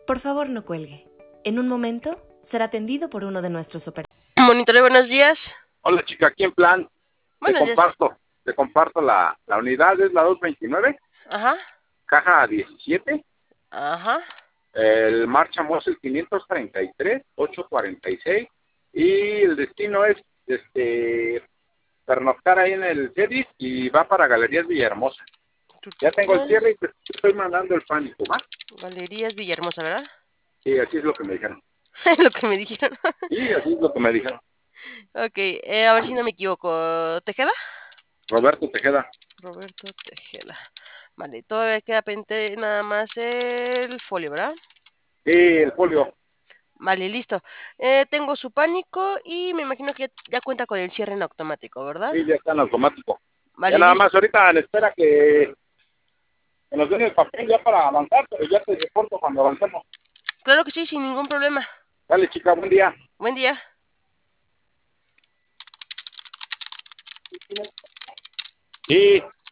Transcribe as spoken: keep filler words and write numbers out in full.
Por favor, no cuelgue. En un momento será atendido por uno de nuestros operadores. Monitoreo, buenos días. Hola, chica, aquí en plan, te Buenos días. comparto, te comparto la, la unidad, es la doscientos veintinueve, Ajá, caja diecisiete, ajá. el marcha Mosel quinientos treinta y tres, ochocientos cuarenta y seis, y el destino es este pernoctar ahí en el Cedis y va para Galerías Villahermosa. Ya tengo el cierre y te estoy mandando el pánico, ¿va? Galerías Villahermosa, ¿verdad? Sí, así es lo que me dijeron. Lo que me dijeron. Sí, así es lo que me dijeron. Ok, eh, a ver si no me equivoco. ¿Tejeda? Roberto Tejeda. Roberto Tejeda. Vale, todavía queda pendiente nada más el folio, ¿verdad? Sí, el folio. Vale, listo. Eh, tengo su pánico y me imagino que ya, ya cuenta con el cierre en automático, ¿verdad? Sí, ya está en automático. Ya Vale, nada listo. más ahorita en espera que, que nos den el papel ya para avanzar, pero ya te reporto cuando avancemos. Claro que sí, sin ningún problema. Dale, chica, buen día. Buen día. Sí,